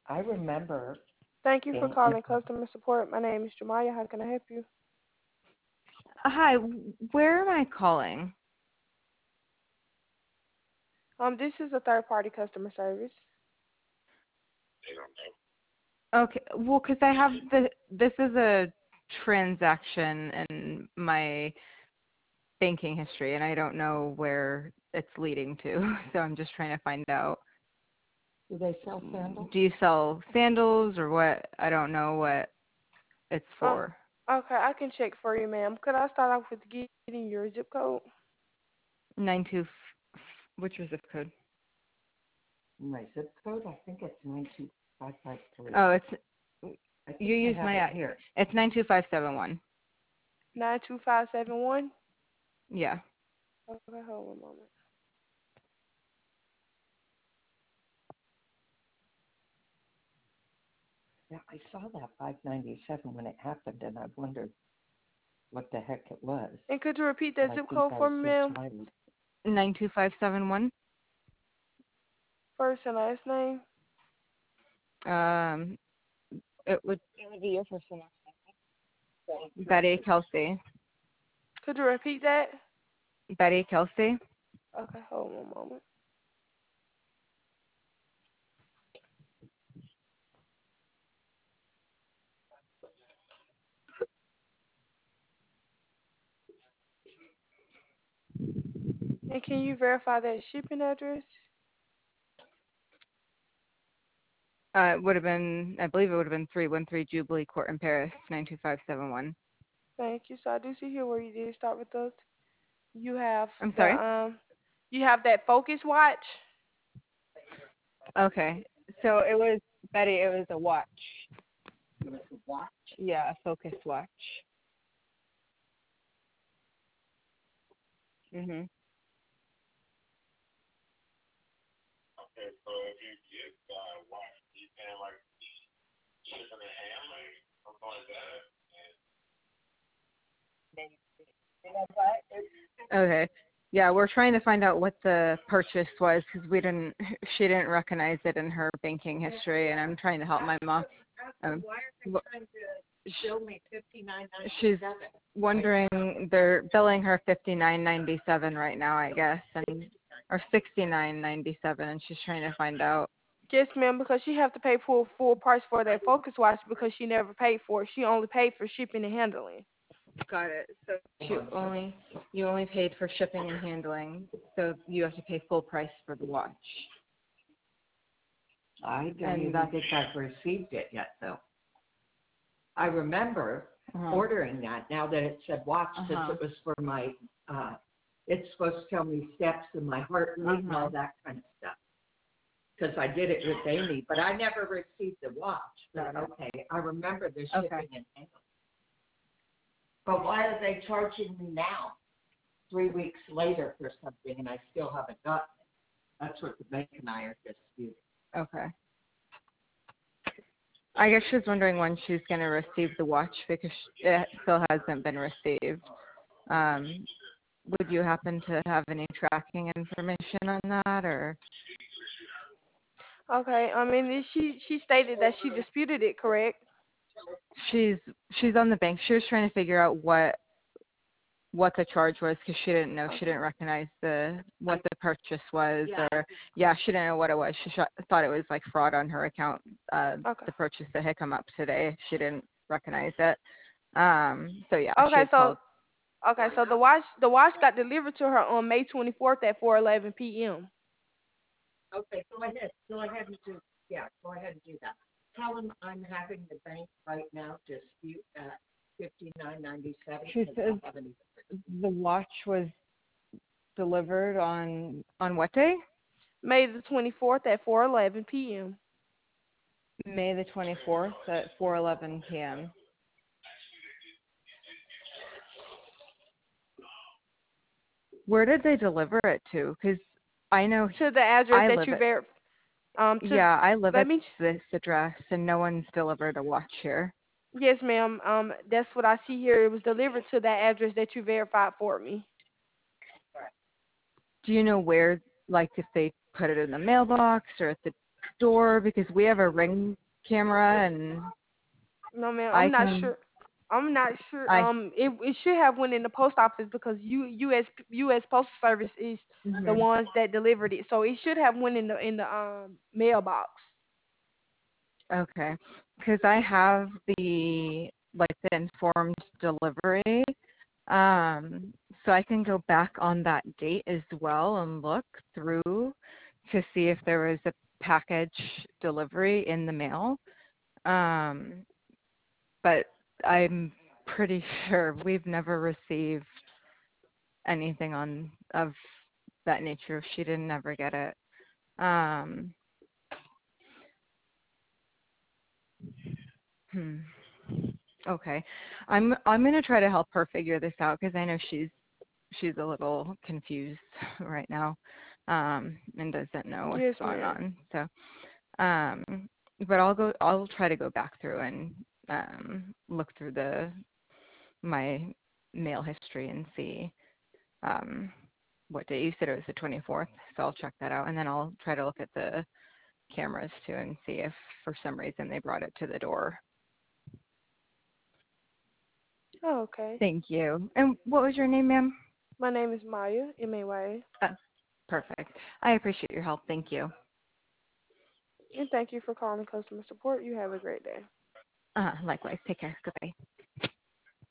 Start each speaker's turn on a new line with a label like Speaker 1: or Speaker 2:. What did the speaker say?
Speaker 1: I remember
Speaker 2: Thank you for
Speaker 1: being
Speaker 2: calling customer support. My name is Jamaya. How can I help you?
Speaker 3: Hi, where am I calling?
Speaker 2: This is a third party customer service.
Speaker 3: Okay, well, because I have this is a transaction in my banking history, and I don't know where it's leading to, so I'm just trying to find out.
Speaker 1: do they sell sandals?
Speaker 3: Do you sell sandals or what? I don't know what it's
Speaker 2: Uh,
Speaker 3: for.
Speaker 2: okay, I can check for you, ma'am. Could I start off with getting your zip code?
Speaker 3: what's your zip code?
Speaker 1: My zip code, I think it's 92553.
Speaker 3: Oh, it's
Speaker 1: I think
Speaker 3: you
Speaker 1: I
Speaker 3: use
Speaker 1: have
Speaker 3: my
Speaker 1: it here.
Speaker 3: it's 92571.
Speaker 2: 92571.
Speaker 3: Yeah.
Speaker 2: Okay, hold on a moment.
Speaker 1: Yeah, I saw that 597 when it happened, and I wondered what the heck it was.
Speaker 2: And could you repeat
Speaker 1: But
Speaker 2: that
Speaker 1: I
Speaker 2: zip
Speaker 1: think
Speaker 2: code
Speaker 1: I
Speaker 2: for
Speaker 1: was
Speaker 2: me,
Speaker 1: so
Speaker 2: ma'am?
Speaker 1: tired.
Speaker 3: 92571.
Speaker 2: First and last name.
Speaker 3: Um, it would be your first and last name. Betty Kelsey.
Speaker 2: Could you repeat that?
Speaker 3: Betty Kelsey.
Speaker 2: Okay, hold on a moment. And can you verify that shipping address?
Speaker 3: It would have been, I believe it would have been 313 Jubilee Court in Paris, 92571.
Speaker 2: Thank you. So I do see here where you did start with us. You have
Speaker 3: I'm
Speaker 2: the
Speaker 3: sorry?
Speaker 2: you have that Focus watch.
Speaker 3: Okay. So it was, Betty, it was a watch.
Speaker 1: It was a watch.
Speaker 3: Yeah, a Focus watch. Mhm.
Speaker 4: Okay, so if you get watch, you can like shipping and handling, something like that.
Speaker 3: Okay. Yeah, we're trying to find out what the purchase was because she didn't recognize it in her banking history, and I'm trying to help my mom.
Speaker 1: Why are they trying to bill me
Speaker 3: She's
Speaker 1: $59.97?
Speaker 3: wondering they're billing her $59.97 right now, I guess, and or $69.97, and she's trying to find out.
Speaker 2: Yes, ma'am, because she have to pay full price for that Focus watch because she never paid for it. She only paid for shipping and handling.
Speaker 3: Got it. So
Speaker 1: Hold on, sir.
Speaker 3: you only paid for shipping and handling, so you have to pay full price for the watch.
Speaker 1: I don't
Speaker 3: And
Speaker 1: even
Speaker 3: that's
Speaker 1: think I've received it yet, though. I remember ordering that now that it said watch because it was for my, it's supposed to tell me steps and my heart rate and all that kind of stuff. Because I did it with Amy, but I never received the watch. But okay, I remember the shipping and handling. But why are they charging me now, 3 weeks later for something, and I still haven't gotten it? That's what the bank and I are disputing.
Speaker 3: Okay. I guess she's wondering when she's going to receive the watch because it still hasn't been received. Would you happen to have any tracking information on that, or?
Speaker 2: Okay. I mean, she stated that she disputed it, correct?
Speaker 3: She's on the bank. She was trying to figure out what the charge was because she didn't know. She didn't recognize what the purchase was, or she didn't know what it was. She thought it was like fraud on her account.
Speaker 2: Okay.
Speaker 3: The purchase that had come up today, she didn't recognize it. So yeah, she
Speaker 2: Okay.
Speaker 3: had
Speaker 2: So
Speaker 3: called.
Speaker 2: the watch got delivered to her on May 24th at 4:11 p.m.
Speaker 1: Okay, go ahead. Go ahead and do. Yeah, go ahead and do that. Tell them I'm having the bank right now dispute at $59.97.
Speaker 3: She says the watch was delivered on what day?
Speaker 2: May the 24th at 4:11 p.m.
Speaker 3: May the 24th at 4:11 p.m. Where did they deliver it to? Because I know
Speaker 2: To the address
Speaker 3: I
Speaker 2: that
Speaker 3: live
Speaker 2: you
Speaker 3: at
Speaker 2: to
Speaker 3: I live
Speaker 2: let
Speaker 3: at
Speaker 2: me.
Speaker 3: this address, and no one's delivered a watch here.
Speaker 2: Yes, ma'am. That's what I see here. It was delivered to that address that you verified for me.
Speaker 3: Do you know where, like, if they put it in the mailbox or at the door because we have a Ring camera and
Speaker 2: No, ma'am,
Speaker 3: I
Speaker 2: I'm not
Speaker 3: can
Speaker 2: sure. I'm not sure.
Speaker 3: I
Speaker 2: It should have went in the post office because U.S. Postal Service is the
Speaker 3: mhm.
Speaker 2: ones that delivered it, so it should have went in the mailbox.
Speaker 3: Okay, because I have the informed delivery, so I can go back on that date as well and look through to see if there was a package delivery in the mail. Um, but I'm pretty sure we've never received anything on of that nature. She didn't ever get it. Um, hmm. Okay. I'm gonna try to help her figure this out because I know she's a little confused right now, and doesn't know what's
Speaker 2: Yes,
Speaker 3: going
Speaker 2: ma'am.
Speaker 3: on. So, but I'll try to go back through and look through my mail history and see what day you said it was the 24th. So I'll check that out, and then I'll try to look at the cameras too and see if for some reason they brought it to the door.
Speaker 2: Oh, okay.
Speaker 3: Thank you. And what was your name, ma'am?
Speaker 2: My name is Maya, M-A-Y-A.
Speaker 3: Perfect. I appreciate your help. Thank you.
Speaker 2: And thank you for calling customer support. You have a great day.
Speaker 3: Likewise. Take care. Goodbye.